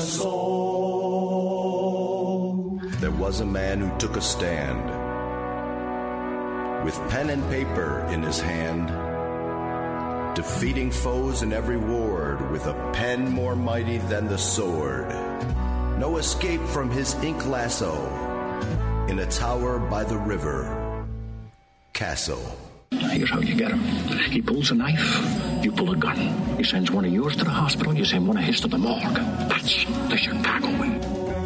There was a man who took a stand with pen and paper in his hand, defeating foes in every ward with a pen more mighty than the sword. No escape from his ink lasso in a tower by the river, Castle. Here's how you get him. He pulls a knife, you pull a gun. He sends one of yours to the hospital, you send one of his to the morgue. That's the Chicago way.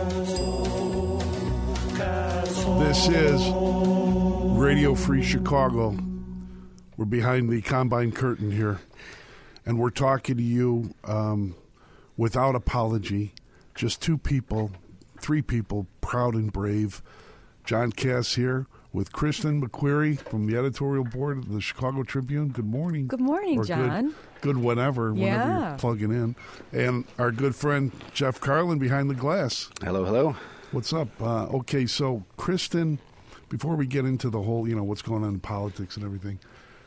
This is Radio Free Chicago. We're behind the Combine curtain here, and we're talking to you without apology. Just three people, proud and brave. John Cass here with Kristen McQuarrie from the editorial board of the Chicago Tribune. Good morning. Good morning, John. Good whenever you're plugging in. And our good friend Jeff Carlin behind the glass. Hello, hello. What's up? Okay, so Kristen, before we get into the whole, what's going on in politics and everything,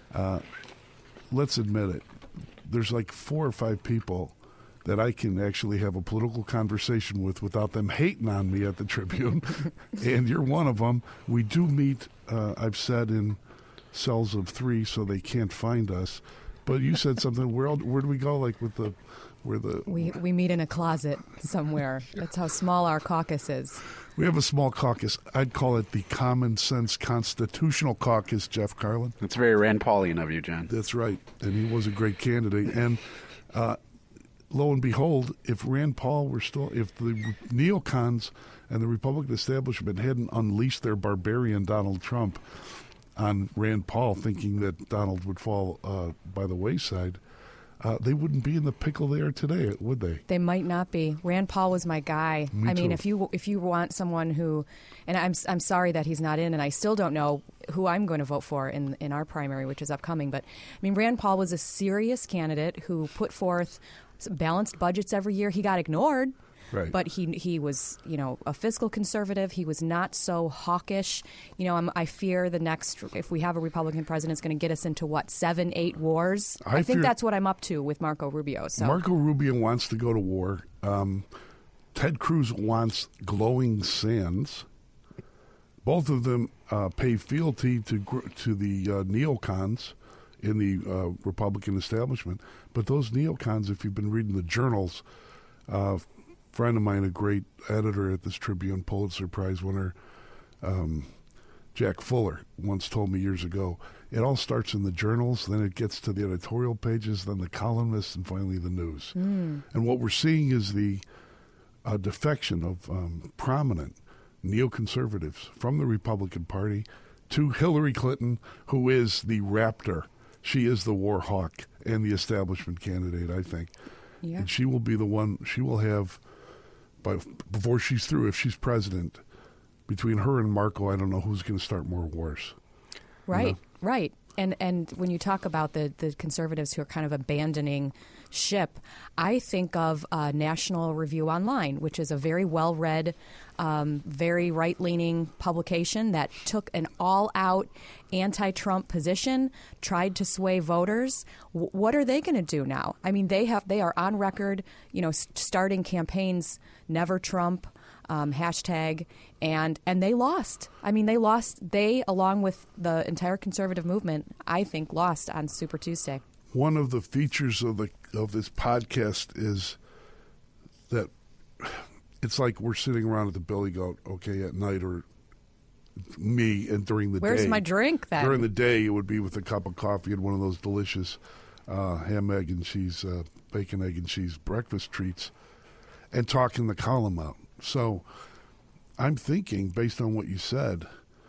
let's admit it. There's like 4 or 5 people that I can actually have a political conversation with without them hating on me at the Tribune. And you're one of them. We do meet, I've said, in cells of 3 so they can't find us. But you said something, where do we go, like with the... We meet in a closet somewhere. That's how small our caucus is. We have a small caucus. I'd call it the Common Sense Constitutional Caucus, Jeff Carlin. That's very Rand Paulian of you, John. That's right. And he was a great candidate. And lo and behold, if Rand Paul were still, if the neocons and the Republican establishment hadn't unleashed their barbarian Donald Trump on Rand Paul, thinking that Donald would fall by the wayside, they wouldn't be in the pickle they are today, would they? They might not be. Rand Paul was my guy. Me too. If you want someone who, and I'm sorry that he's not in, and I still don't know who I'm going to vote for in our primary, which is upcoming. But Rand Paul was a serious candidate who put forth balanced budgets every year. He got ignored. Right. But he was, a fiscal conservative. He was not so hawkish. I fear the next, if we have a Republican president, it's going to get us into, 7, 8 wars? I think that's what I'm up to with Marco Rubio. So. Marco Rubio wants to go to war. Ted Cruz wants glowing sands. Both of them pay fealty to the neocons in the Republican establishment. But those neocons, if you've been reading the journals, friend of mine, a great editor at this Tribune, Pulitzer Prize winner, Jack Fuller, once told me years ago, it all starts in the journals, then it gets to the editorial pages, then the columnists, and finally the news. And what we're seeing is the defection of prominent neoconservatives from the Republican Party to Hillary Clinton, who is the raptor. She is the war hawk and the establishment candidate, I think. Yeah. And she will be the one, she will have... before she's through, if she's president, between her and Marco, I don't know who's going to start more wars. Right, right. And when you talk about the conservatives who are kind of abandoning ship, I think of National Review Online, which is a very well-read, very right-leaning publication that took an all-out anti-Trump position, tried to sway voters. What are they going to do now? They are on record, starting campaigns, Never Trump, hashtag, and they lost. They, along with the entire conservative movement, I think, lost on Super Tuesday. One of the features of this podcast is that it's like we're sitting around at the Billy Goat, at night, or me, and during the day. Where's my drink then? During the day, it would be with a cup of coffee and one of those delicious ham, egg, and cheese, bacon, egg, and cheese breakfast treats, and talking the column out. So I'm thinking, based on what you said,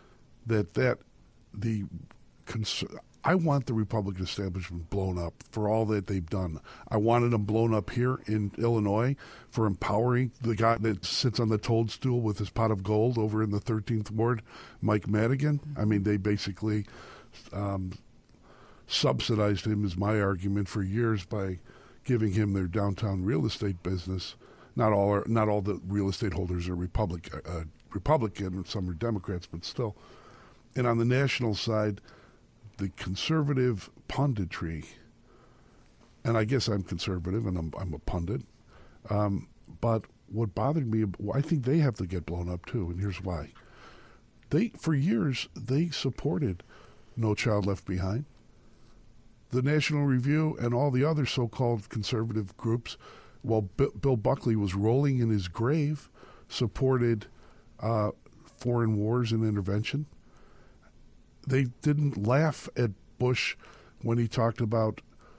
I want the Republican establishment blown up for all that they've done. I wanted them blown up here in Illinois for empowering the guy that sits on the toadstool with his pot of gold over in the 13th Ward, Mike Madigan. They basically subsidized him, is my argument, for years by giving him their downtown real estate business. Not all the real estate holders are Republican, and some are Democrats, but still. And on the national side, the conservative punditry, and I guess I'm conservative and I'm a pundit, But what bothered me, I think they have to get blown up too, and here's why. For years, they supported No Child Left Behind. The National Review and all the other so-called conservative groups, while Bill Buckley was rolling in his grave, supported foreign wars and intervention. They didn't laugh at Bush when he talked about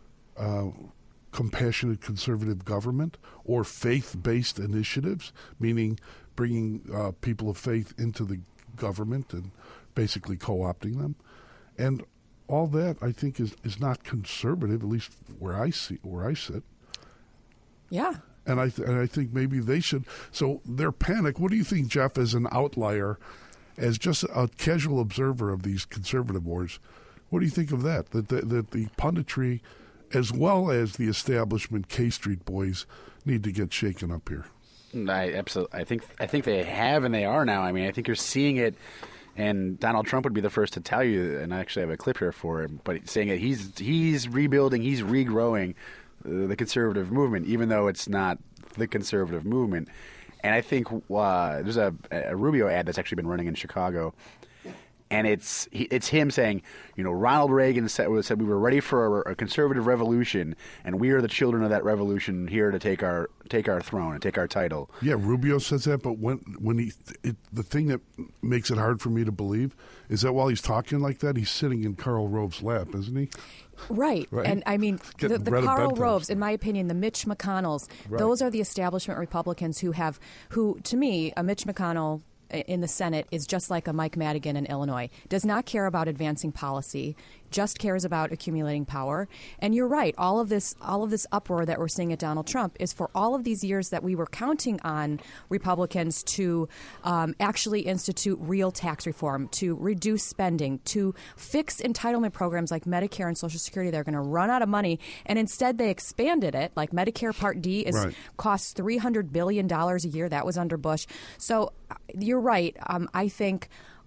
compassionate conservative government or faith-based initiatives, meaning bringing people of faith into the government and basically co-opting them. And all that, I think, is not conservative, at least where I sit. Yeah. And I think maybe they should. So their panic, what do you think, Jeff, as an outlier, as just a casual observer of these conservative wars, what do you think of that? That the punditry, as well as the establishment K Street boys, need to get shaken up here? Absolutely. I think they have, and they are now. I mean, I think you're seeing it, and Donald Trump would be the first to tell you. And I actually have a clip here for him, but saying that he's rebuilding, he's regrowing the conservative movement, even though it's not the conservative movement. And I think there's a Rubio ad that's actually been running in Chicago, and it's him saying, Ronald Reagan said we were ready for a conservative revolution, and we are the children of that revolution here to take our throne and take our title. Yeah, Rubio says that, but the thing that makes it hard for me to believe is that while he's talking like that, he's sitting in Karl Rove's lap, isn't he? Right. And I mean, the Karl Roves, in my opinion, the Mitch McConnells, right. Those are the establishment Republicans who, to me, a Mitch McConnell in the Senate is just like a Mike Madigan in Illinois. Does not care about advancing policy, just cares about accumulating power. And you're right, all of this uproar that we're seeing at Donald Trump is for all of these years that we were counting on Republicans to actually institute real tax reform, to reduce spending, to fix entitlement programs like Medicare and Social Security. They're going to run out of money, and instead they expanded it. Like Medicare Part D costs $300 billion a year. That was under Bush. So you're right. I think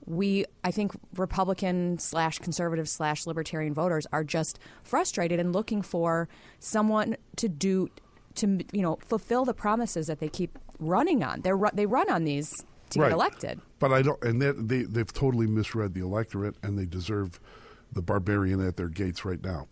Republican / conservative / libertarian voters are just frustrated and looking for someone to fulfill the promises that they keep running on. They run on these to get elected. But I don't, and they've totally misread the electorate, and they deserve the barbarian at their gates right now.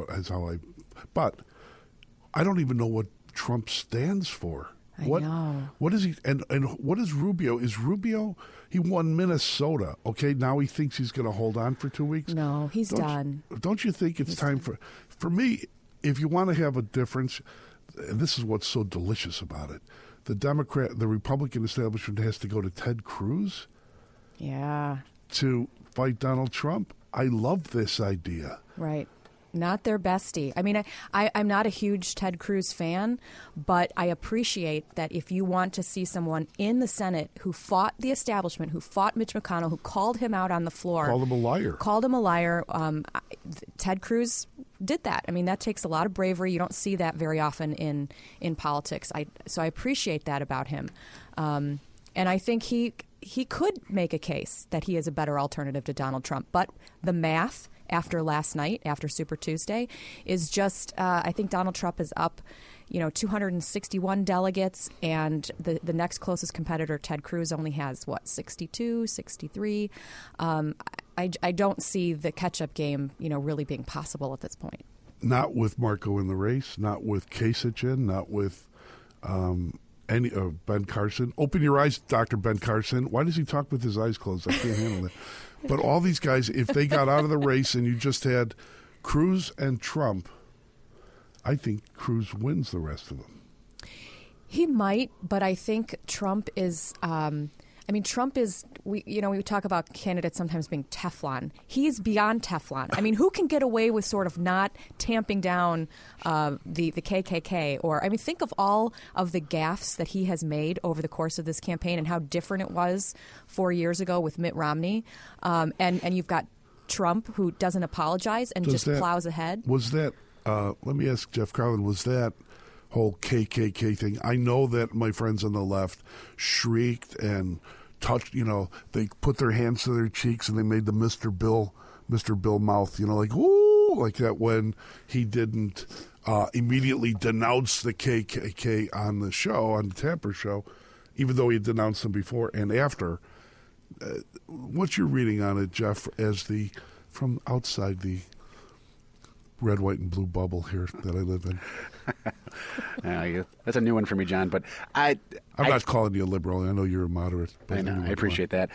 But I don't even know what Trump stands for. I know. What is he? And what is Rubio? Is Rubio? He won Minnesota. Okay, now he thinks he's going to hold on for 2 weeks. No, he's done. Don't you think it's time for me? If you want to have a difference, and this is what's so delicious about it, the Republican establishment has to go to Ted Cruz. Yeah. To fight Donald Trump. I love this idea. Right. Not their bestie. I mean, I'm not a huge Ted Cruz fan, but I appreciate that if you want to see someone in the Senate who fought the establishment, who fought Mitch McConnell, who called him out on the floor. Called him a liar. Ted Cruz did that. I mean, that takes a lot of bravery. You don't see that very often in politics. So I appreciate that about him. And I think he could make a case that he is a better alternative to Donald Trump. But the math after last night, after Super Tuesday, is just, I think Donald Trump is up, 261 delegates, and the next closest competitor, Ted Cruz, only has, 62, 63. I don't see the catch-up game, really being possible at this point. Not with Marco in the race, not with Kasich, not with Ben Carson. Open your eyes, Dr. Ben Carson. Why does he talk with his eyes closed? I can't handle it. But all these guys, if they got out of the race and you just had Cruz and Trump, I think Cruz wins the rest of them. He might, but I think Trump is Trump is, we talk about candidates sometimes being Teflon. He's beyond Teflon. I mean, who can get away with sort of not tamping down the KKK? Or, think of all of the gaffes that he has made over the course of this campaign and how different it was 4 years ago with Mitt Romney. And you've got Trump, who doesn't apologize and plows ahead. Was that, let me ask Jeff Carlin, was that whole KKK thing? I know that my friends on the left shrieked and touched, they put their hands to their cheeks and they made the Mr. Bill mouth, like, ooh, like that when he didn't immediately denounced the KKK on the show, on the Tapper show, even though he had denounced them before and after. What's your reading on it, Jeff, from outside the red, white, and blue bubble here that I live in? That's a new one for me, John. But I'm not calling you a liberal. I know you're a moderate. But I know. anyway, I appreciate that.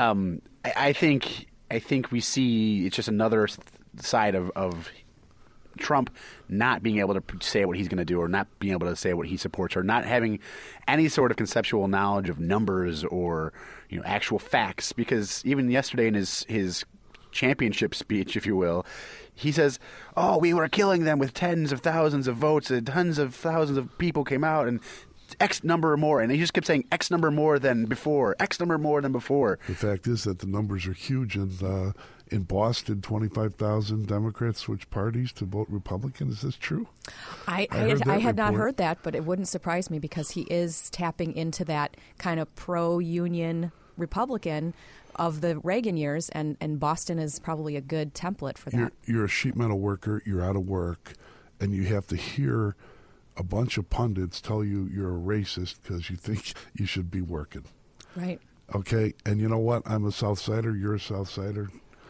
I think we see it's just another side of Trump not being able to say what he's going to do, or not being able to say what he supports, or not having any sort of conceptual knowledge of numbers or actual facts. Because even yesterday in his championship speech, if you will, he says, "Oh, we were killing them with tens of thousands of votes, and tons of thousands of people came out, and X number more," and he just kept saying X number more than before, X number more than before. The fact is that the numbers are huge, and in Boston, 25,000 Democrats switched parties to vote Republican. Is this true? I had not heard that, but it wouldn't surprise me because he is tapping into that kind of pro-union Republican of the Reagan years, and Boston is probably a good template for that. You're a sheet metal worker, you're out of work, and you have to hear a bunch of pundits tell you you're a racist because you think you should be working. Right. Okay, and you know what? I'm a South Sider, you're a South Sider,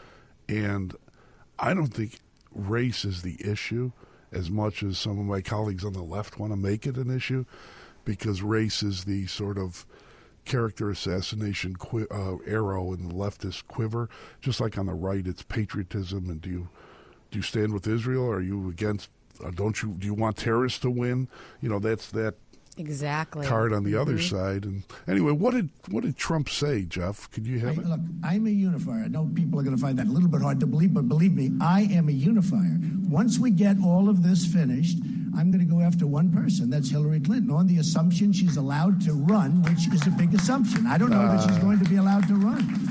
and I don't think race is the issue as much as some of my colleagues on the left want to make it an issue, because race is the sort of character assassination arrow in the leftist quiver. Just like on the right, it's patriotism. And do you stand with Israel? Or are you against? Do you want terrorists to win? That's that exactly card on the other side. And anyway, what did Trump say, Jeff? Could you have it? Look, I'm a unifier. I know people are going to find that a little bit hard to believe, but believe me, I am a unifier. Once we get all of this finished, I'm going to go after one person. That's Hillary Clinton, on the assumption she's allowed to run, which is a big assumption. I don't know that she's going to be allowed to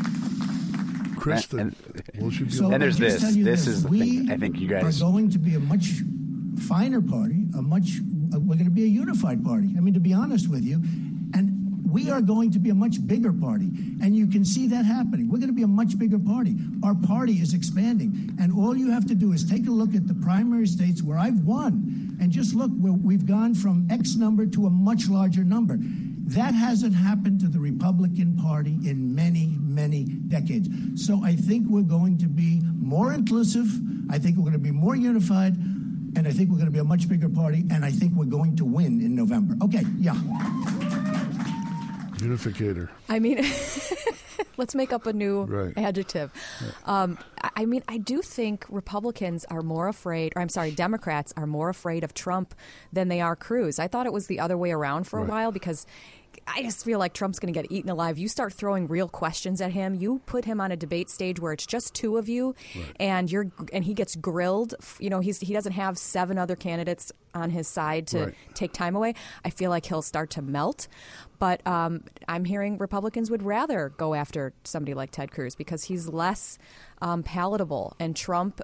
run. Kristen, will she be and there's this. This is the thing. I think you guys are going to be a much finer party. We're going to be a unified party. I mean, to be honest with you, and we are going to be a much bigger party, and you can see that happening. We're going to be a much bigger party. Our party is expanding, and all you have to do is take a look at the primary states where I've won, and just look, we've gone from X number to a much larger number. That hasn't happened to the Republican Party in many, many decades. So I think we're going to be more inclusive. I think we're going to be more unified. And I think we're going to be a much bigger party. And I think we're going to win in November. Okay, yeah. Unificator. I mean, let's make up a new adjective. Right. I mean, I do think Democrats are more afraid of Trump than they are Cruz. I thought it was the other way around for a while, because I just feel like Trump's going to get eaten alive. You start throwing real questions at him. You put him on a debate stage where it's just two of you, and he gets grilled. He doesn't have 7 other candidates on his side to take time away. I feel like he'll start to melt. But I'm hearing Republicans would rather go after somebody like Ted Cruz because he's less palatable, and Trump,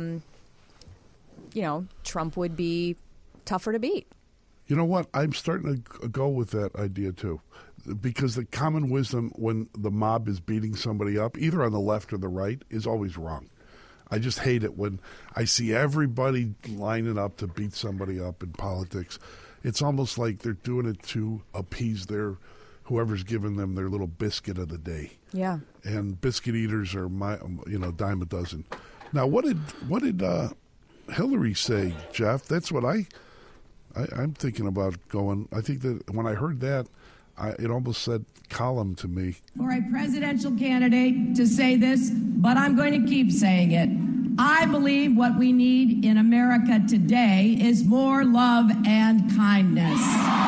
Trump would be tougher to beat. You know what? I'm starting to go with that idea, too, because the common wisdom when the mob is beating somebody up, either on the left or the right, is always wrong. I just hate it when I see everybody lining up to beat somebody up in politics. It's almost like they're doing it to appease whoever's giving them their little biscuit of the day. Yeah. And biscuit eaters are dime a dozen. Now, what did Hillary say, Jeff? That's what I'm thinking about going. I think that when I heard that, it almost said column to me. For a presidential candidate to say this, but I'm going to keep saying it. I believe what we need in America today is more love and kindness.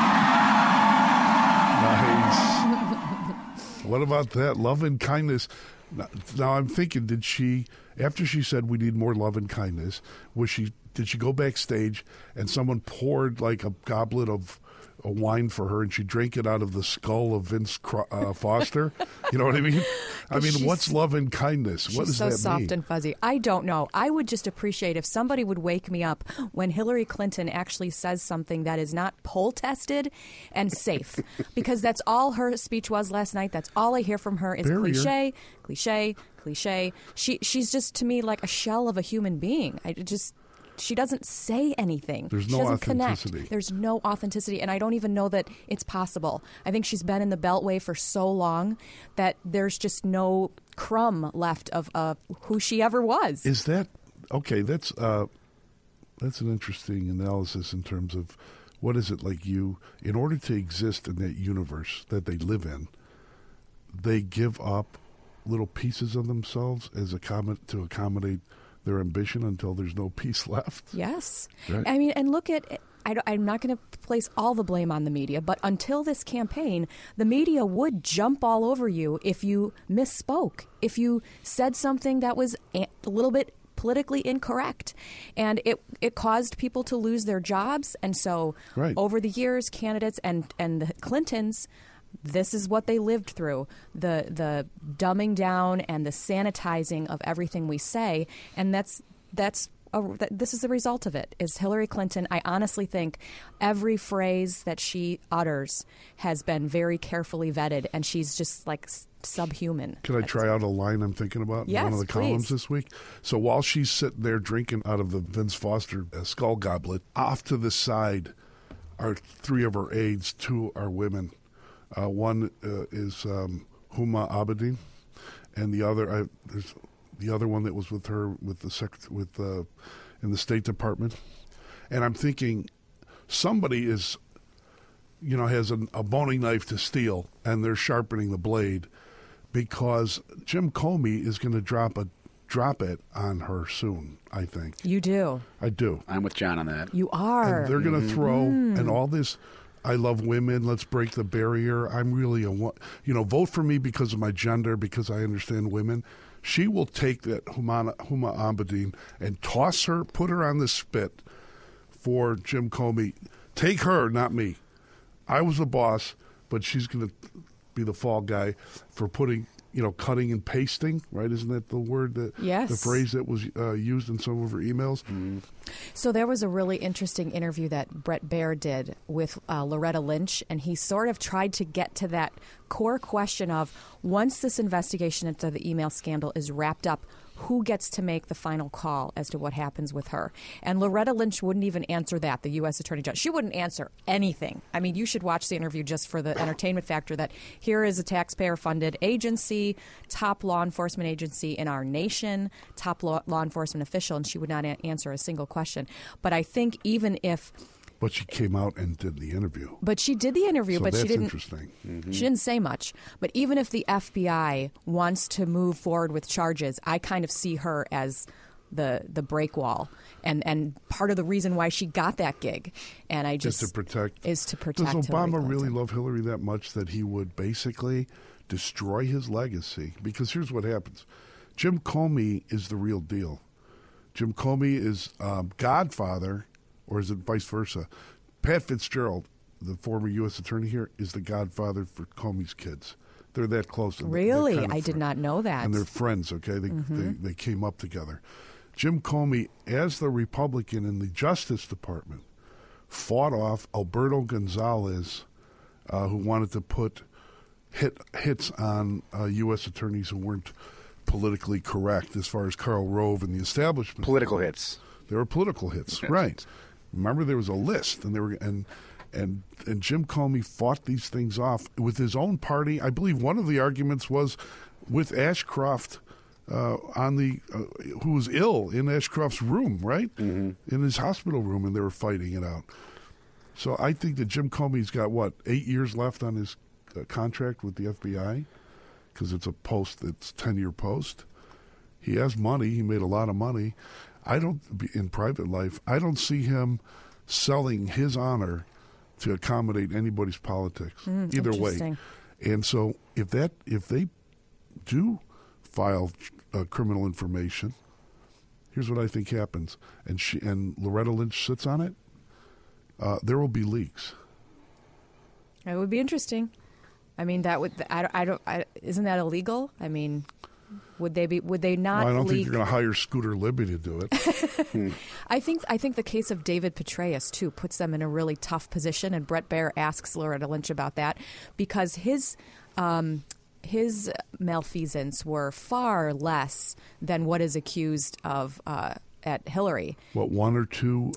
Nice. What about that? Love and kindness. Now I'm thinking, did she, after she said we need more love and kindness, did she go backstage and someone poured like a goblet of a wine for her and she drank it out of the skull of Vince Foster? You know what I mean? I mean, what's love and kindness? What does that mean? She's so soft and fuzzy. I don't know. I would just appreciate if somebody would wake me up when Hillary Clinton actually says something that is not poll tested and safe, because that's all her speech was last night. That's all I hear from her is cliche, cliche, cliche. She's just, to me, like a shell of a human being. She doesn't say anything. There's she no doesn't authenticity. Connect. There's no authenticity, and I don't even know that it's possible. I think she's been in the Beltway for so long that there's just no crumb left of who she ever was. Is that okay? That's an interesting analysis in terms of what is it like you, in order to exist in that universe that they live in, they give up little pieces of themselves as to accommodate their ambition until there's no piece left. Yes. Right. I mean, and look at, I'm not going to place all the blame on the media, but until this campaign, the media would jump all over you if you misspoke, if you said something that was a little bit politically incorrect, and it caused people to lose their jobs. And so over the years, candidates and the Clintons, this is what they lived through, the dumbing down and the sanitizing of everything we say, and this is the result of it, is Hillary Clinton. I honestly think every phrase that she utters has been very carefully vetted, and she's just like subhuman. Can I try out a line I'm thinking about in one of the columns this week? So while she's sitting there drinking out of the Vince Foster skull goblet, off to the side are three of her aides. Two are women. One is Huma Abedin, and the other there's the other one that was with her with the in the State Department. And I'm thinking somebody is, has a boning knife to steal, and they're sharpening the blade because Jim Comey is going to drop it on her soon, I think. You do. I do. I'm with John on that. You are. And they're going to throw, and all this, I love women, let's break the barrier. I'm really vote for me because of my gender, because I understand women. She will take that Huma Abedin and toss her, put her on the spit for Jim Comey. Take her, not me. I was the boss, but she's going to be the fall guy for putting, cutting and pasting, right? Isn't that the word the phrase that was used in some of her emails? Mm-hmm. So there was a really interesting interview that Bret Baier did with Loretta Lynch, and he sort of tried to get to that core question of, once this investigation into the email scandal is wrapped up, who gets to make the final call as to what happens with her? And Loretta Lynch wouldn't even answer that, the U.S. Attorney General. She wouldn't answer anything. I mean, you should watch the interview just for the entertainment factor that here is a taxpayer-funded agency, top law enforcement agency in our nation, top law enforcement official, and she would not answer a single question. But I think even if... But she came out and did the interview. But she did the interview, so but that's she didn't. Interesting. Mm-hmm. She didn't say much. But even if the FBI wants to move forward with charges, I kind of see her as the break wall, and part of the reason why she got that gig. And I just is to protect. Does Obama really love Hillary that much that he would basically destroy his legacy? Because here's what happens: Jim Comey is the real deal. Jim Comey is godfather. Or is it vice versa? Pat Fitzgerald, the former U.S. attorney here, is the godfather for Comey's kids. They're that close. Really? I did not know that. And they're friends, okay? They came up together. Jim Comey, as the Republican in the Justice Department, fought off Alberto Gonzalez, who wanted to put hits on U.S. attorneys who weren't politically correct, as far as Karl Rove and the establishment. Political hits. There were political hits, right? Remember, there was a list, and and Jim Comey fought these things off with his own party. I believe one of the arguments was with Ashcroft who was ill in Ashcroft's room, right? Mm-hmm. In his hospital room, and they were fighting it out. So I think that Jim Comey's got, 8 years left on his contract with the FBI, because it's a 10-year post. He has money. He made a lot of money. In private life, I don't see him selling his honor to accommodate anybody's politics, either way. And so if they do file criminal information, here's what I think happens. And Loretta Lynch sits on it. There will be leaks. It would be interesting. I mean, that would. Isn't that illegal? I mean, would they not? Well, I don't leak? think you're going to hire Scooter Libby to do it. I think the case of David Petraeus too puts them in a really tough position, and Bret Baier asks Loretta Lynch about that because his malfeasance were far less than what is accused of at Hillary. What, one or two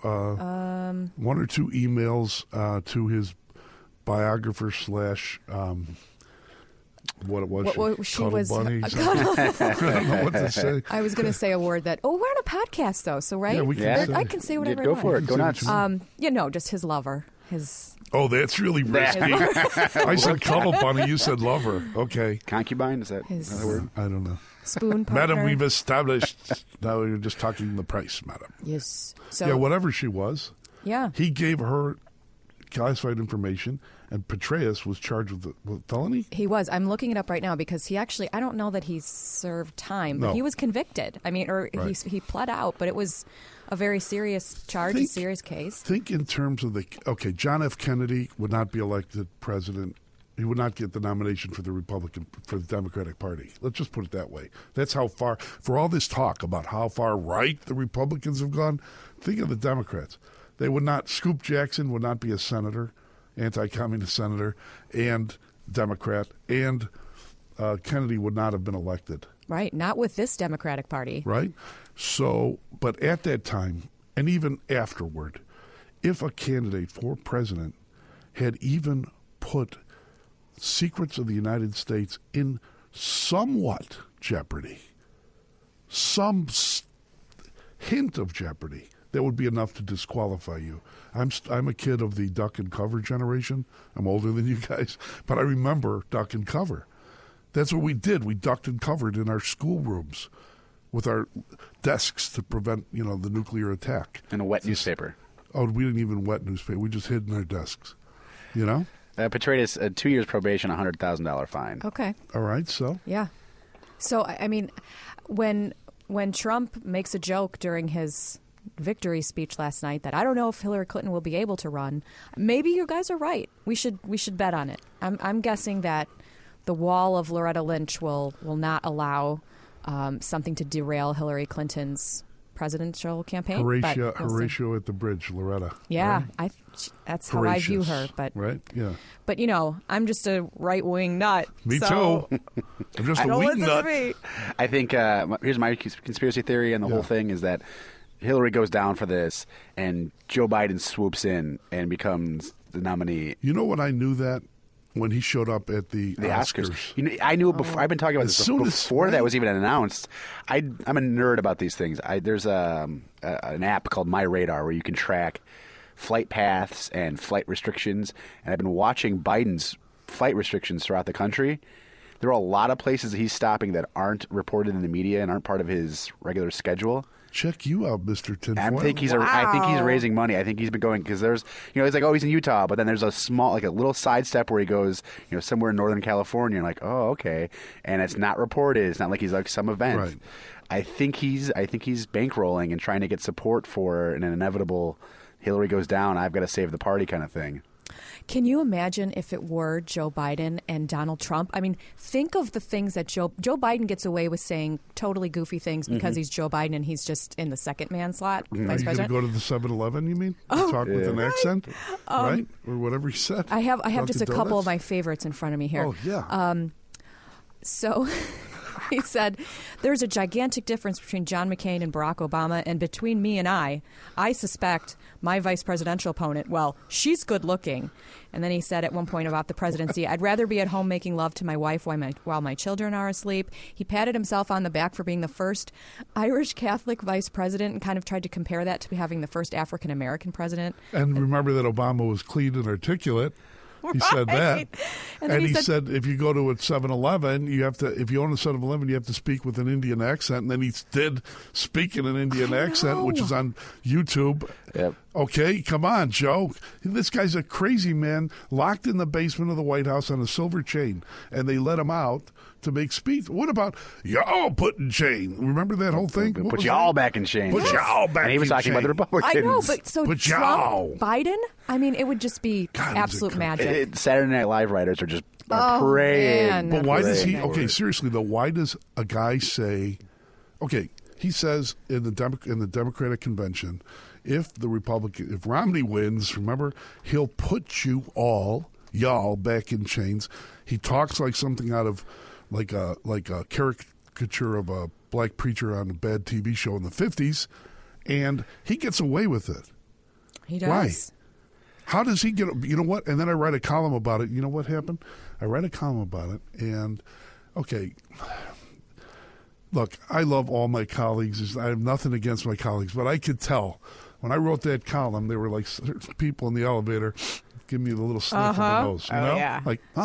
emails to his biographer / what it was? What she was. Bunny, I don't know what to say. I was going to say a word that. Oh, we're on a podcast though, so right? Yeah, we can say. I can say whatever. Go for it. Go nuts. Just his lover. His. Oh, that's really risky. I said cuddle bunny. You said lover. Okay. Concubine, is that another word? I don't know. Spoon partner. Madam, we've established. Now you're just talking the price, madam. Yes. So Yeah, whatever she was. Yeah. He gave her classified information, and Petraeus was charged with felony? He was. I'm looking it up right now because he actually, I don't know that he served time, but No. he was convicted. I mean, or Right. he pled out, but it was a very serious charge, a serious case. Think in terms of John F. Kennedy would not be elected president. He would not get the nomination for the Democratic Party. Let's just put it that way. That's how far, for all this talk about how far right the Republicans have gone, think of the Democrats. They would not, Scoop Jackson would not be a senator, anti-communist senator, and Democrat, and Kennedy would not have been elected. Right. Not with this Democratic Party. Right? So, but at that time, and even afterward, if a candidate for president had even put secrets of the United States in somewhat jeopardy, some hint of jeopardy, that would be enough to disqualify you. I'm a kid of the duck and cover generation. I'm older than you guys, but I remember duck and cover. That's what we did. We ducked and covered in our schoolrooms with our desks to prevent, the nuclear attack. In a wet newspaper. Oh, we didn't even wet newspaper. We just hid in our desks. Petraeus, 2 years probation, $100,000 fine. Okay. All right, so? Yeah. So, I mean, when Trump makes a joke during his victory speech last night that I don't know if Hillary Clinton will be able to run, maybe you guys are right. We should bet on it. I'm guessing that the wall of Loretta Lynch will not allow something to derail Hillary Clinton's presidential campaign. Horatio at the bridge, Loretta. Yeah, right? that's how I view her. But right, yeah. But I'm just a right wing nut. Me so too. I'm just a don't wing listen nut. to me. I think here's my conspiracy theory, and the whole thing is that Hillary goes down for this, and Joe Biden swoops in and becomes the nominee. You know what I knew that? When he showed up at the Oscars. I knew it before. I've been talking about this before that was even announced. I'm a nerd about these things. There's an app called My Radar where you can track flight paths and flight restrictions. And I've been watching Biden's flight restrictions throughout the country. There are a lot of places that he's stopping that aren't reported in the media and aren't part of his regular schedule. Check you out, Mr. Tinfoil. I think he's raising money. I think he's been going because there's, he's like, oh, he's in Utah, but then there's a little sidestep where he goes, somewhere in Northern California, and like, oh, okay, and it's not reported. It's not like he's like some event. Right. I think he's bankrolling and trying to get support for an inevitable Hillary goes down, I've got to save the party kind of thing. Can you imagine if it were Joe Biden and Donald Trump? I mean, think of the things that Joe Biden gets away with saying totally goofy things because he's Joe Biden and he's just in the second man slot, vice president. president. Are you going to the 7-Eleven, you mean? Talk with an accent? Right? Or whatever he said. I have just a couple donuts? of my favorites in front of me here. Oh, yeah. So he said, there's a gigantic difference between John McCain and Barack Obama, and between me and I suspect my vice presidential opponent, well, she's good looking. And then he said at one point about the presidency, I'd rather be at home making love to my wife while my children are asleep. He patted himself on the back for being the first Irish Catholic vice president and kind of tried to compare that to having the first African American president. And remember that Obama was clean and articulate. He said that. And he said if you go to a 7-Eleven, if you own a 7-Eleven, you have to speak with an Indian accent. And then he did speak in an Indian accent, which is on YouTube. Yep. Okay, come on, Joe. This guy's a crazy man, locked in the basement of the White House on a silver chain. And they let him out to make speech. What about y'all put in chain? Remember that whole thing? Put y'all back in chains. Put y'all back in chain. And he was talking about the Republicans. I know, but so Put Trump, y'all. Biden, I mean, it would just be God, absolute magic. Saturday Night Live writers are just Oh, praying. man. But why does he? Right. Okay, seriously though, why does a guy say? Okay, he says in the Democratic convention, if Romney wins, remember, he'll put y'all back in chains. He talks like something out of like a caricature of a black preacher on a bad TV show in the 50s. And he gets away with it. He does. Why? How does he get? You know what? And then I write a column about it. You know what happened? I write a column about it, and okay. Look, I love all my colleagues. I have nothing against my colleagues, but I could tell when I wrote that column, they were like certain people in the elevator giving me the little sniff of the nose. You know? Yeah. Like, huh?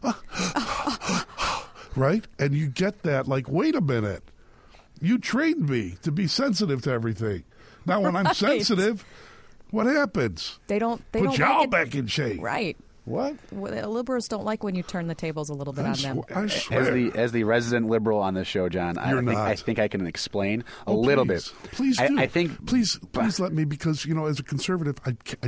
Right? And you get that, like, wait a minute. You trained me to be sensitive to everything. Now, when I'm sensitive, what happens? They don't Put you like all it. back in shape. Right. What? Well, liberals don't like when you turn the tables a little bit on them. I swear. As the resident liberal on this show, John, I think I can explain a little bit. Please do. I think please let me, because as a conservative,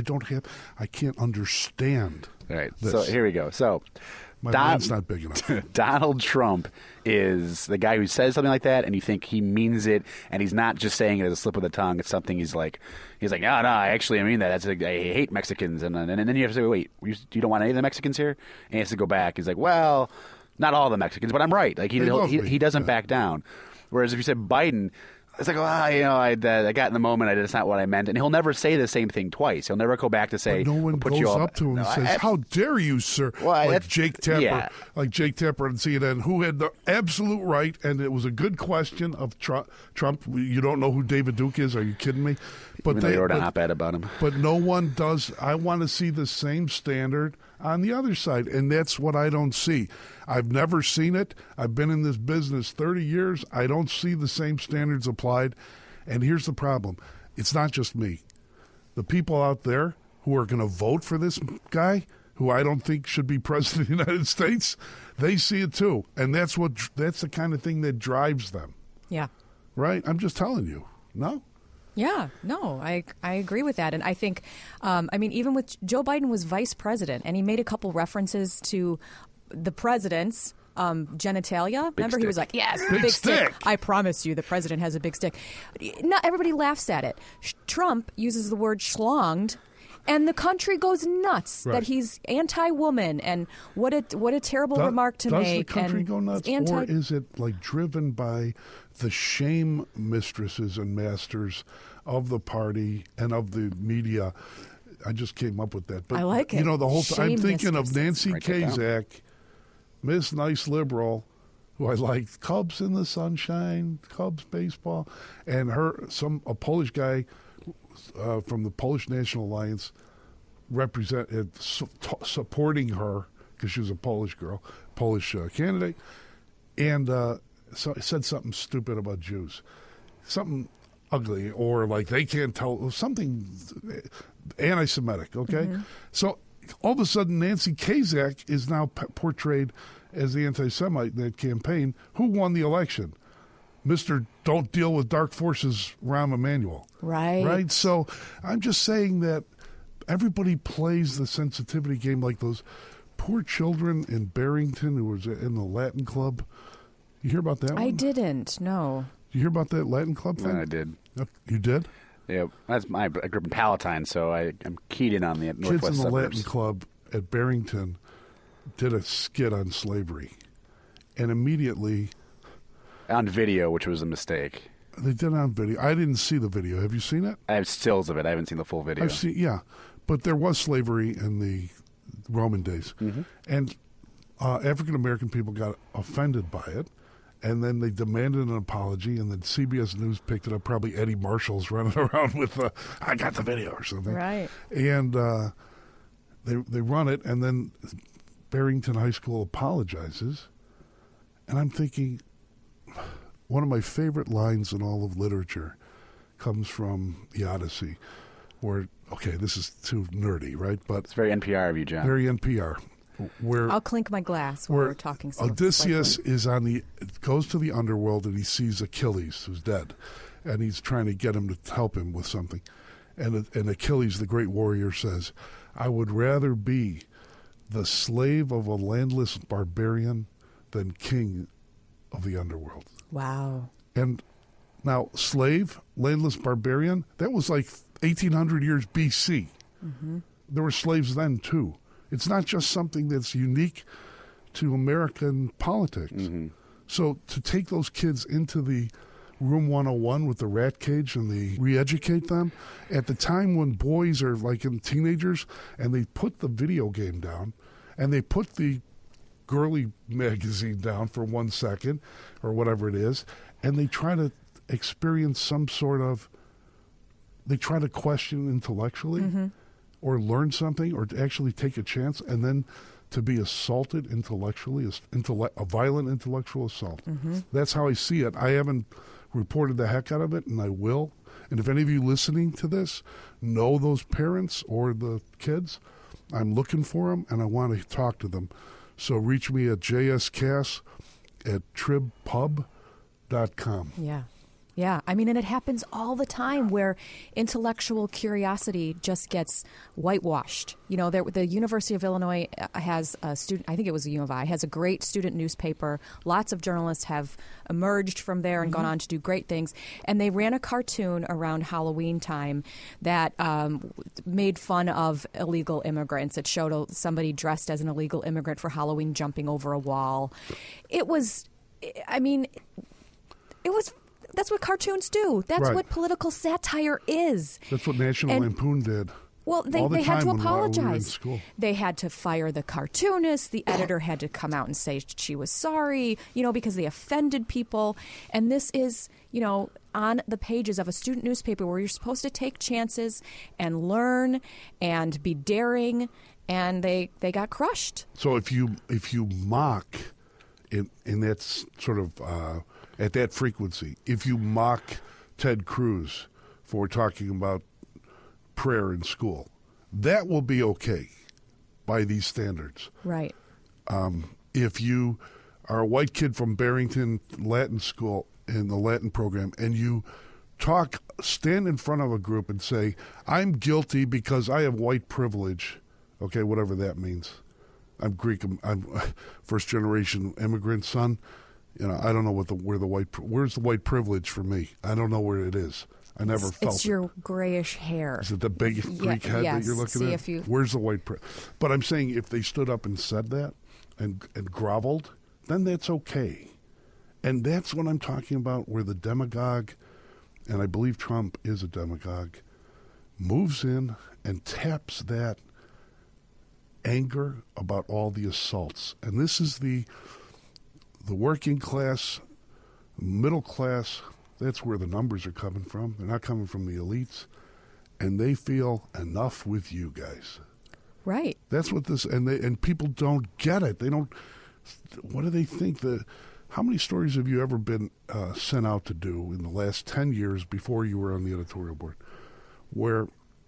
I can't understand. All right. This. So here we go. So My mind's not big enough. Donald Trump is the guy who says something like that, and you think he means it, and he's not just saying it as a slip of the tongue. It's something he's like, no, I mean that. I hate Mexicans, and then you have to say, wait, you don't want any of the Mexicans here? And he has to go back. He's like, well, not all the Mexicans, but I'm right. Like he doesn't back down. Whereas if you said Biden, it's like, I got in the moment. That's not what I meant. And he'll never say the same thing twice. He'll never go back to say, but no one put goes you all up to him and says, how dare you, sir? Well, like Jake Tapper, yeah. Like Jake Tapper on CNN, who had the absolute right, and it was a good question of Trump. You don't know who David Duke is? Are you kidding me? But they wrote an op-ed about him. But no one does. I want to see the same standard on the other side, and that's what I don't see. I've never seen it. I've been in this business 30 years. I don't see the same standards applied. And here's the problem. It's not just me. The people out there who are going to vote for this guy, who I don't think should be president of the United States, they see it too. And that's the kind of thing that drives them. Yeah. Right? I'm just telling you. No? Yeah, no, I agree with that. And I think, even with Joe Biden was vice president, and he made a couple references to the president's genitalia. Remember, he was like, yes, the big stick. I promise you the president has a big stick. Not everybody laughs at it. Trump uses the word schlonged, and the country goes nuts that he's anti-woman, and what a terrible remark to make. Does the country go nuts, or is it like driven by the shame mistresses and masters of the party and of the media? I just came up with that. But, I like it. The whole time I'm thinking mistresses. of Nancy Kazak, Miss Nice Liberal, who I like, Cubs in the sunshine, Cubs baseball, and a Polish guy from the Polish National Alliance supporting her because she was a Polish girl, Polish candidate, and so said something stupid about Jews, something ugly, or like they can't tell, something anti-Semitic, okay? Mm-hmm. So all of a sudden Nancy Kazak is now portrayed as the anti-Semite in that campaign. Who won the election? Mr. Don't Deal with Dark Forces, Rahm Emanuel. Right? So I'm just saying that everybody plays the sensitivity game, like those poor children in Barrington who was in the Latin Club. You hear about that one? I didn't, no. You hear about that Latin Club thing? I did. You did? Yeah, I grew up in Palatine, so I'm keyed in on the northwest Kids in the suburbs. Latin Club at Barrington did a skit on slavery, and immediately on video, which was a mistake. They did it on video. I didn't see the video. Have you seen it? I have stills of it. I haven't seen the full video. But there was slavery in the Roman days, and African American people got offended by it. And then they demanded an apology, and then CBS News picked it up. Probably Eddie Marshall's running around with, I got the video or something. Right. And they run it, and then Barrington High School apologizes. And I'm thinking, one of my favorite lines in all of literature comes from the Odyssey, where, okay, this is too nerdy, right? But it's very NPR of you, John. Very NPR. Where I'll clink my glass while we're talking. Odysseus goes to the underworld, and he sees Achilles, who's dead, and he's trying to get him to help him with something. And Achilles, the great warrior, says, "I would rather be the slave of a landless barbarian than king of the underworld." Wow. And now, slave, landless barbarian, that was like 1,800 years BC. Mm-hmm. There were slaves then, too. It's not just something that's unique to American politics. Mm-hmm. So to take those kids into the Room 101 with the rat cage and they re-educate them. At the time when boys are like in teenagers and they put the video game down and they put the girly magazine down for 1 second or whatever it is, and they try to experience some sort of, they try to question intellectually or learn something or to actually take a chance, and then to be assaulted intellectually, a violent intellectual assault. That's how I see it. I haven't reported the heck out of it, and I will. And if any of you listening to this know those parents or the kids, I'm looking for them, and I want to talk to them. So reach me at jscass@tribpub.com. Yeah. Yeah, I mean, and it happens all the time where intellectual curiosity just gets whitewashed. You know, the University of Illinois has a student, I think it was the U of I, has a great student newspaper. Lots of journalists have emerged from there and gone on to do great things. And they ran a cartoon around Halloween time that made fun of illegal immigrants. It showed somebody dressed as an illegal immigrant for Halloween jumping over a wall. It was, I mean, it was... That's what cartoons do. That's Right. what political satire is. That's what National Lampoon did. Well, all the they had time to when we were in apologize. school. They had to fire the cartoonist. The editor had to come out and say she was sorry, you know, because they offended people. And this is, you know, on the pages of a student newspaper where you're supposed to take chances and learn and be daring, and they got crushed. So if you mock in that sort of at that frequency, if you mock Ted Cruz for talking about prayer in school, that will be okay by these standards. Right. If you are a white kid from Barrington Latin School in the Latin program and you stand in front of a group and say, I'm guilty because I have white privilege, okay, whatever that means. I'm Greek. I'm first generation immigrant son. You know, I don't know where's the white privilege for me? I don't know where it is. I never felt it's your grayish hair. Is it the big Greek head that you're looking at? Where's the white privilege? But I'm saying if they stood up and said that and groveled, then that's okay. And that's what I'm talking about, where the demagogue, and I believe Trump is a demagogue, moves in and taps that anger about all the assaults. And this is the working class, middle class. That's where the numbers are coming from. They're not coming from the elites. And they feel enough with you guys. Right. That's what this, and people don't get it. They don't, what do they think? How many stories have you ever been sent out to do in the last 10 years before you were on the editorial board, where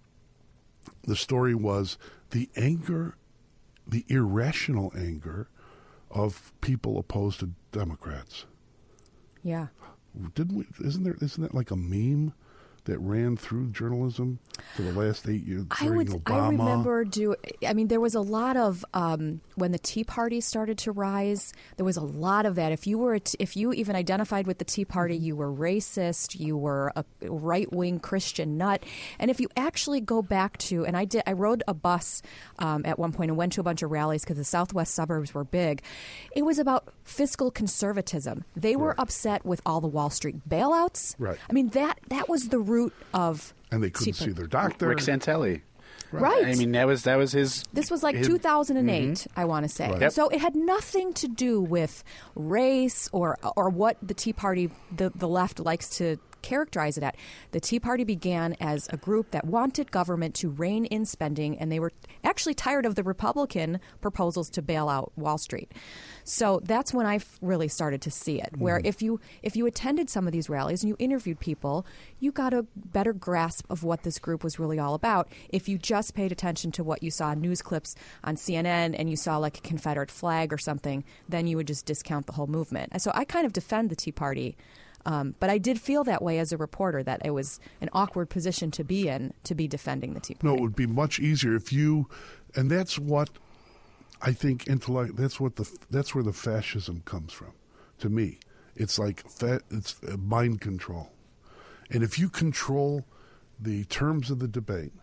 the story was the anger, the irrational anger of people opposed to Democrats? Yeah. Isn't that like a meme that ran through journalism for the last 8 years during Obama? I remember there was a lot of when the Tea Party started to rise. There was a lot of that. If you even identified with the Tea Party, you were racist. You were a right-wing Christian nut. And if you actually go back to, and I rode a bus at one point and went to a bunch of rallies because the southwest suburbs were big. It was about fiscal conservatism. They were upset with all the Wall Street bailouts. Right. I mean, that was the root of. And they couldn't see their doctor. Rick Santelli. Right. I mean, that was his. This was like 2008, I want to say. Right. Yep. So it had nothing to do with race or what the Tea Party, the left likes to characterize it at. The Tea Party began as a group that wanted government to rein in spending, and they were actually tired of the Republican proposals to bail out Wall Street. So that's when I really started to see it, where if you attended some of these rallies and you interviewed people, you got a better grasp of what this group was really all about. If you just paid attention to what you saw in news clips on CNN and you saw like a Confederate flag or something, then you would just discount the whole movement. And so I kind of defend the Tea Party. But I did feel that way as a reporter, that it was an awkward position to be in, to be defending the Tea Party. No, it would be much easier if you, and that's what I think that's where the fascism comes from. To me, it's like it's mind control, and if you control the terms of the debate,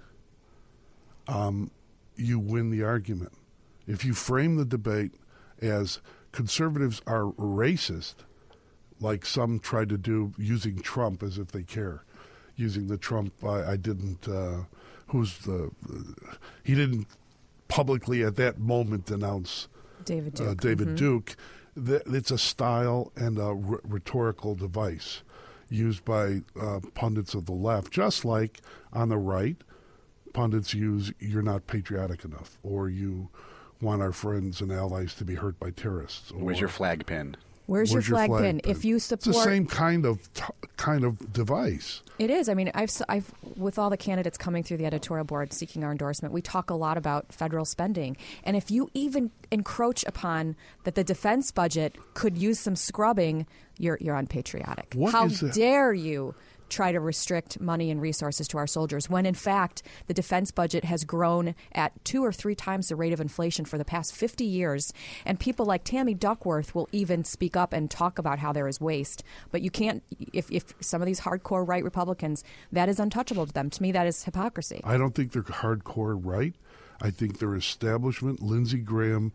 you win the argument. If you frame the debate as conservatives are racist, like some tried to do, using Trump as if they care. Using the Trump, I didn't, he didn't publicly at that moment denounce David Duke. Duke. It's a style and a rhetorical device used by pundits of the left, just like on the right, pundits use "you're not patriotic enough" or "you want our friends and allies to be hurt by terrorists." Or, Where's your flag pin? Where's your flag pin? If you support, it's the same kind of device. It is. I mean, I've with all the candidates coming through the editorial board seeking our endorsement, we talk a lot about federal spending, and if you even encroach upon that, the defense budget could use some scrubbing, you're unpatriotic. How dare you try to restrict money and resources to our soldiers when, in fact, the defense budget has grown at 2 or 3 times the rate of inflation for the past 50 years. And people like Tammy Duckworth will even speak up and talk about how there is waste. But you can't, if some of these hardcore right Republicans, that is untouchable to them. To me, that is hypocrisy. I don't think they're hardcore right. I think they're establishment. Lindsey Graham,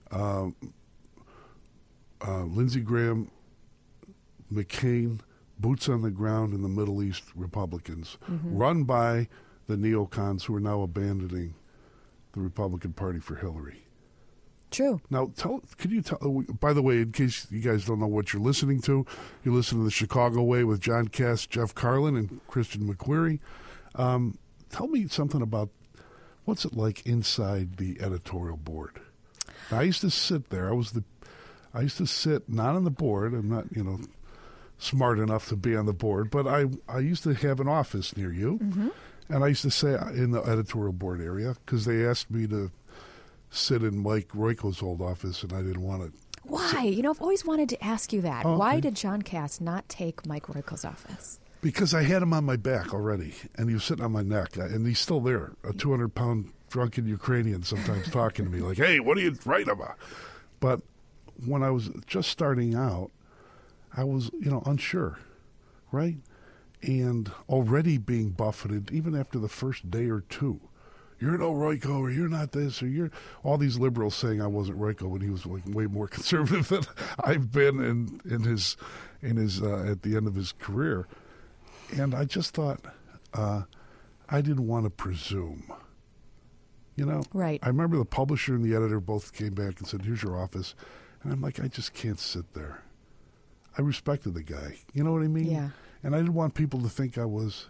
McCain, boots on the ground in the Middle East Republicans, run by the neocons who are now abandoning the Republican Party for Hillary. True. Now, could you tell, by the way, in case you guys don't know what you're listening to, you're listening to The Chicago Way with John Cass, Jeff Carlin, and Christian McQuarrie. Tell me something about what's it like inside the editorial board. Now, I used to sit there. I used to sit not on the board. I'm not, smart enough to be on the board, but I used to have an office near you, and I used to say in the editorial board area because they asked me to sit in Mike Royko's old office, and I didn't want to. Why? I've always wanted to ask you that. Oh, okay. Why did John Cass not take Mike Royko's office? Because I had him on my back already, and he was sitting on my neck, and he's still there, a 200-pound drunken Ukrainian sometimes talking to me like, "Hey, what are you writing about?" But when I was just starting out, I was, unsure, right? And already being buffeted, even after the first day or two. You're no Royko, or you're not this, or you're... All these liberals saying I wasn't Royko when he was like way more conservative than I've been in his at the end of his career. And I just thought I didn't want to presume. Right. I remember the publisher and the editor both came back and said, "Here's your office." And I'm like, I just can't sit there. I respected the guy. You know what I mean? Yeah. And I didn't want people to think I was,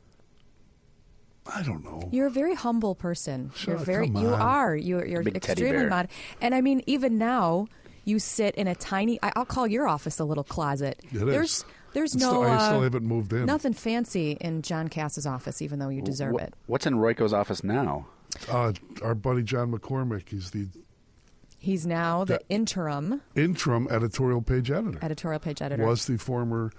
I don't know. You're a very humble person. Sure, You are. You're Big extremely modest. And I mean, even now, you sit in a tiny, I'll call your office a little closet. It is. There's I still haven't moved in. Nothing fancy in John Cass's office, even though you deserve it. What's in Royko's office now? Our buddy John McCormick, He's now the interim editorial page editor. Editorial page editor. Was the former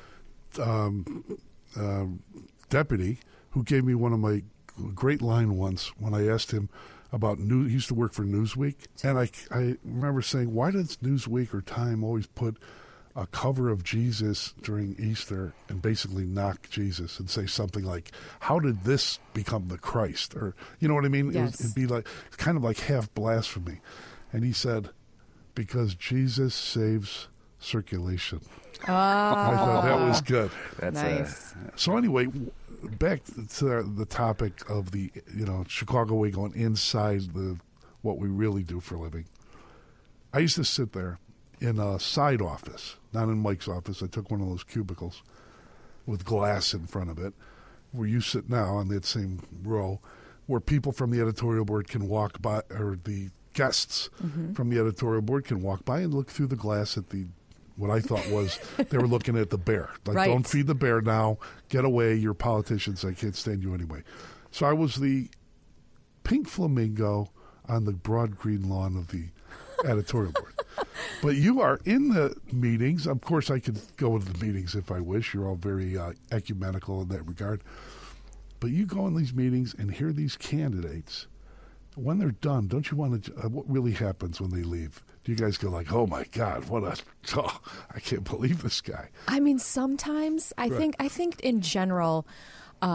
deputy who gave me one of my great line once when I asked him about he used to work for Newsweek, and I remember saying, "Why does Newsweek or Time always put a cover of Jesus during Easter and basically knock Jesus and say something like, 'How did this become the Christ?' Or you know what I mean? Yes. It'd be like kind of like half blasphemy." And he said, "Because Jesus saves circulation." Oh, I thought that was good. That's nice. So anyway, back to the topic of the Chicago Way, going inside what we really do for a living. I used to sit there in a side office, not in Mike's office. I took one of those cubicles with glass in front of it, where you sit now on that same row, where people from the editorial board can walk by, or the guests from the editorial board can walk by and look through the glass at what I thought was they were looking at the bear. Like, right. Don't feed the bear now. Get away. You're politicians. I can't stand you anyway. So I was the pink flamingo on the broad green lawn of the editorial board. But you are in the meetings. Of course, I could go into the meetings if I wish. You're all very ecumenical in that regard. But you go in these meetings and hear these candidates. When they're done, don't you want to? What really happens when they leave? Do you guys go like, "Oh my God, I can't believe this guy"? I mean, sometimes I think in general,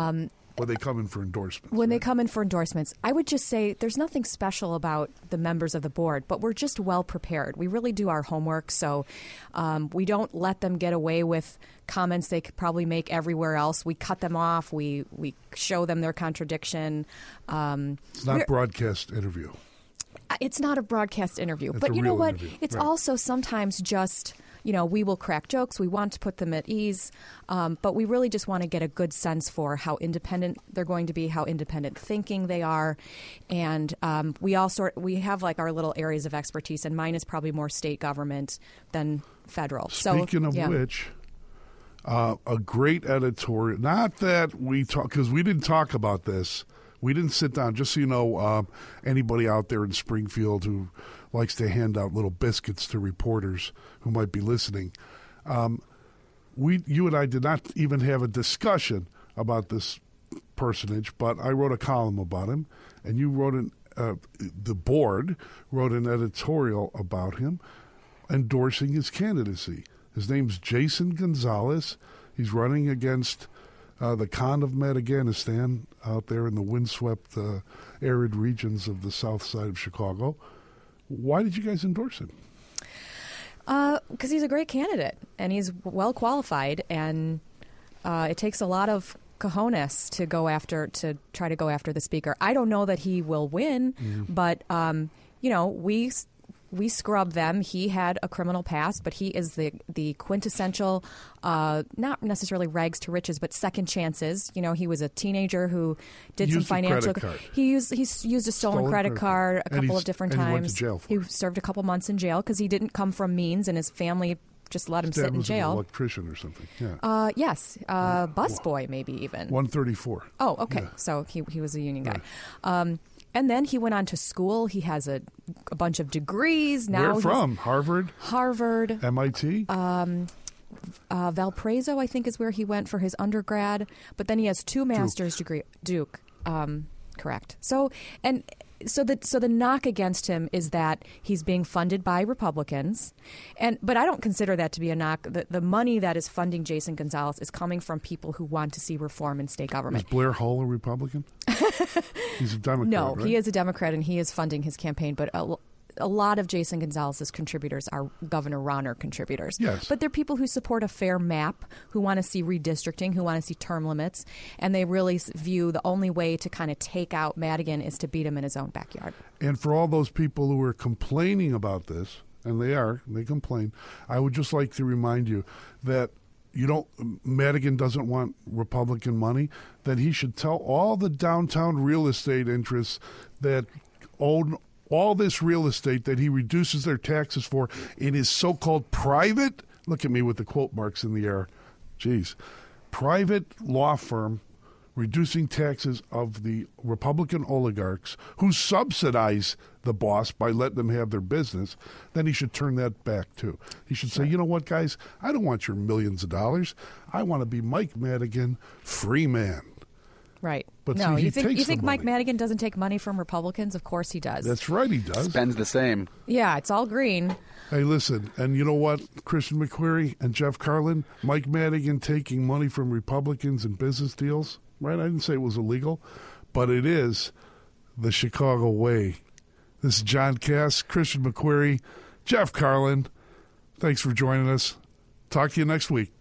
when they come in for endorsements. When they come in for endorsements, I would just say there's nothing special about the members of the board, but we're just well prepared. We really do our homework, so we don't let them get away with comments they could probably make everywhere else. We cut them off. We show them their contradiction. It's not broadcast interview. It's not a broadcast interview. It's but a you know real what? interview. It's Right. also sometimes just, we will crack jokes. We want to put them at ease. But we really just want to get a good sense for how independent they're going to be, how independent thinking they are. And we have like our little areas of expertise, and mine is probably more state government than federal. Speaking of which, a great editorial, not that we talk, because we didn't talk about this. We didn't sit down, just so you know, anybody out there in Springfield who likes to hand out little biscuits to reporters who might be listening. You and I did not even have a discussion about this personage, but I wrote a column about him, and you wrote the board wrote an editorial about him endorsing his candidacy. His name's Jason Gonzalez. He's running against the Khan of Madaganistan out there in the windswept, arid regions of the south side of Chicago. Why did you guys endorse him? Because he's a great candidate, and he's well qualified, and it takes a lot of cojones to try to go after the speaker. I don't know that he will win, but we scrub them. He had a criminal past, but he is the quintessential, not necessarily rags to riches, but second chances. He was a teenager who did some financial. He's used a stolen credit card a couple of different times. He went to jail for it. He served a couple months in jail because he didn't come from means, and his family just let him sit in jail. An electrician or something. Yeah. Yes, busboy maybe even. 134. Oh, okay. Yeah. So he was a union guy. Right. And then he went on to school. He has a bunch of degrees. Now Where from? Harvard? MIT? Valparaiso, I think, is where he went for his undergrad. But then he has 2 master's degree. Duke. Correct. So the knock against him is that he's being funded by Republicans, but I don't consider that to be a knock. The money that is funding Jason Gonzalez is coming from people who want to see reform in state government. Is Blair Hull a Republican? He's a Democrat. No, right? he is a Democrat, and he is funding his campaign. But a lot of Jason Gonzalez's contributors are Governor Rauner contributors. Yes. But they're people who support a fair map, who want to see redistricting, who want to see term limits, and they really view the only way to kind of take out Madigan is to beat him in his own backyard. And for all those people who are complaining about this, and they complain, I would just like to remind you that Madigan doesn't want Republican money, then he should tell all the downtown real estate interests that own all this real estate that he reduces their taxes for in his so-called private, look at me with the quote marks in the air, private law firm reducing taxes of the Republican oligarchs who subsidize the boss by letting them have their business, then he should turn that back too. He should say, you know what, guys, I don't want your millions of dollars. I want to be Mike Madigan, free man. Right. But no, see, you think Mike money. Madigan doesn't take money from Republicans? Of course he does. That's right, he does. Spends the same. Yeah, it's all green. Hey, listen, and you know what, Christian McQuarrie and Jeff Carlin, Mike Madigan taking money from Republicans in business deals, right? I didn't say it was illegal, but it is the Chicago way. This is John Cass, Christian McQuarrie, Jeff Carlin. Thanks for joining us. Talk to you next week.